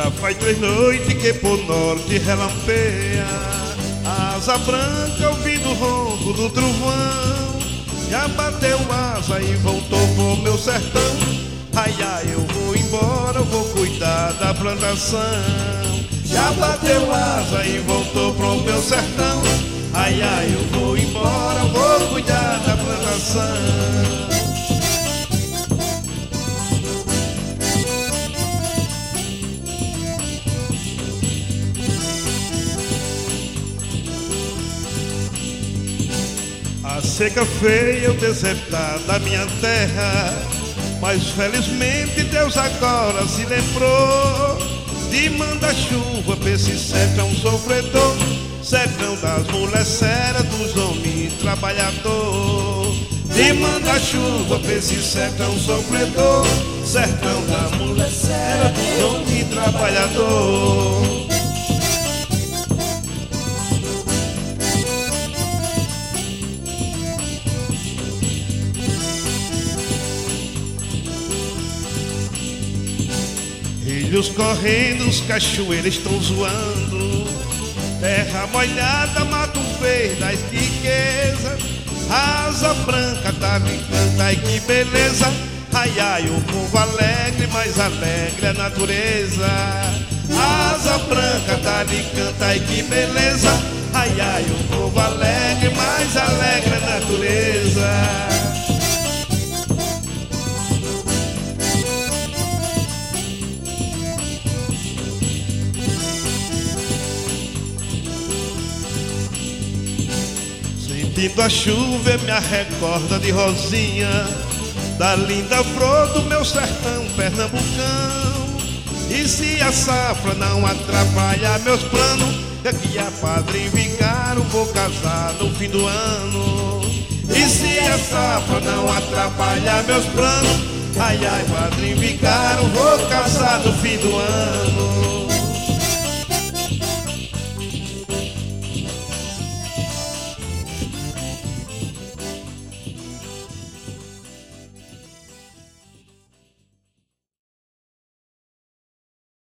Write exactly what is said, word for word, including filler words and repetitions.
Já faz três noites que por norte relampeia, asa branca ouvindo o ronco do trovão. Já bateu asa e voltou pro meu sertão. Ai, ai, eu vou embora, eu vou cuidar da plantação. Já bateu asa e voltou pro meu sertão. Ai, ai, eu vou embora, eu vou cuidar da plantação. A seca feia, o desertar da minha terra, mas felizmente Deus agora se lembrou de mandar chuva pra esse sertão sofredor, sertão das mulheres sérias, dos homens trabalhador. De mandar chuva pra esse sertão sofredor, sertão das mulheres sérias, dos homens trabalhador. Rios correndo, os cachoeiros estão zoando, terra molhada, mato verde, as riquezas, asa branca tá brincando, ai que beleza. Ai, ai, o povo alegre, mais alegre a natureza. Asa branca tá brincando, ai que beleza. Ai, ai, o povo alegre, mais alegre a natureza. Sentindo a chuva me recorda de Rosinha, da linda flor do meu sertão pernambucano. E se a safra não atrapalhar meus planos, daqui a padrinho vigário vou casar no fim do ano. E se a safra não atrapalhar meus planos, ai ai, padrinho vigário vou casar no fim do ano.